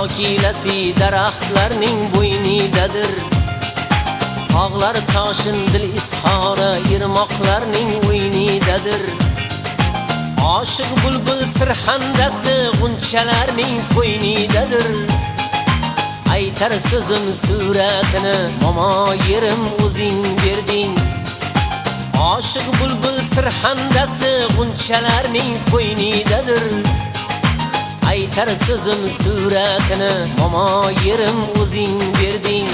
shokilasi daraxtlarning bo'ynidadir. Tog'lar toshin dil izhori irmoqlarning o'ynidadir. Oshiq bulbul sirhandasi g'unchalarning qo'ynidadir. Aytar so'zim suratini momo yerim o'zing berding. Oshiq bulbul sirhandasi g'unchalarning qo'ynidadir. Aytar so'zim suratini momo yerim o'zing berding.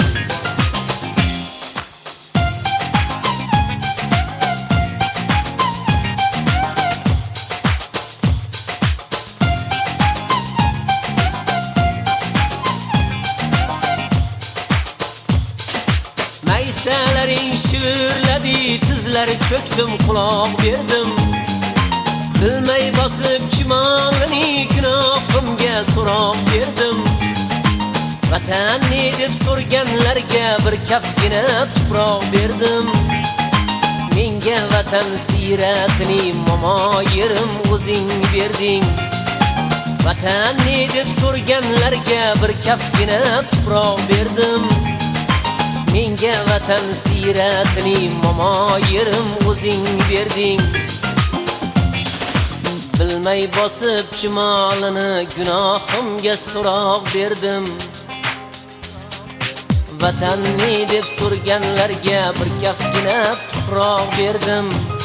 Maysalaring shivirladi, tizlari cho'kdim, quloq berdim. Bilmay bosib chumolini gunohimga so'roq berdim. Vatanni deb so'rganlarga bir kaftgina tuproq berdim. Menga vatan siyratini momo yerim o'zing berding. Vatanni deb so'rganlarga bir kaftgina tuproq berdim. Menga vatan siyratini momo yerim o'zing berding. Bilmay bosib chumolini gunohimga so'roq berdim. Vatanni deb so'rganlarga bir kaftgina tuproq berdim.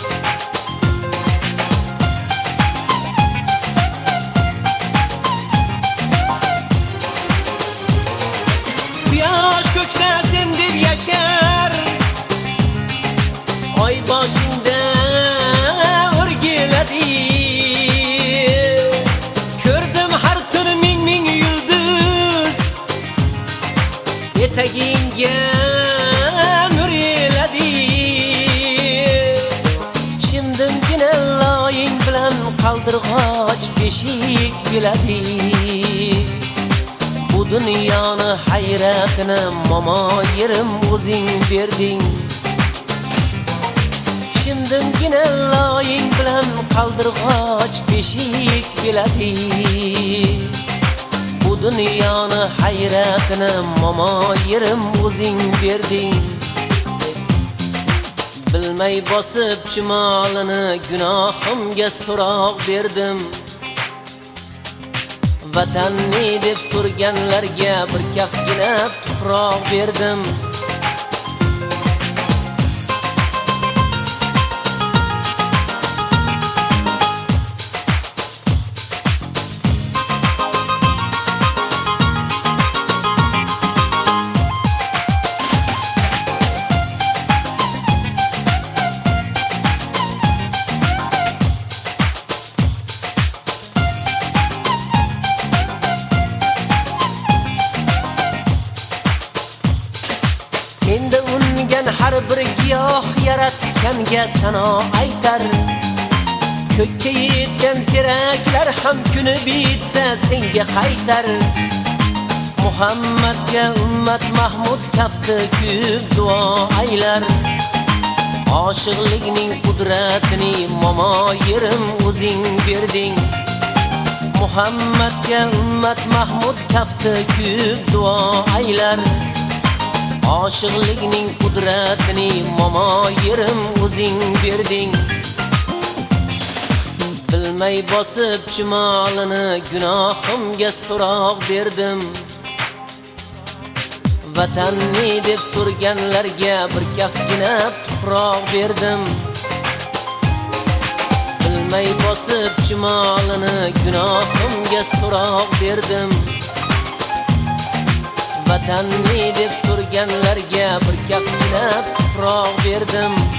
Quyosh ko'kda sen deb yashar, oy boshingda o'rgiladi. Ko'rdim har tun ming yulduz, etagingga nur eladi. Chimdimgina loying bilan qaldirg'och beshik biladi. Bu dunyoni hayratini momo yerim o'zing berding. Chimdimgina loying bilan qaldirg'och beshik biladi. Bu dunyoni hayratini momo yerim o'zing berding. Bilmay bosib chumolini gunohimga so'roq berdim. Vatanni deb so'rganlarga bir kaftgina tuproq berdim. Senda ungan har bir giyoh yaratganga sano aytar. Ko'kka yetgan teraklar ham kuni bitsa senga qaytar. Muhammadga ummat Mahmud kafti ko'p duo aylar. Oshiqlikning qudratini momo yerim o'zing berding. Muhammadga ummat Mahmud kafti ko'p duo aylar. Oshiqlikning qudratini momo yerim o'zing berding. Bilmay bosib chumolini gunohimga so'roq berdim. Vatanni deb so'rganlarga bir kaftgina tuproq berdim. Bilmay bosib chumolini gunohimga so'roq berdim. Vatanni deb so'rganlarga bir kaftgina tuproq berdim.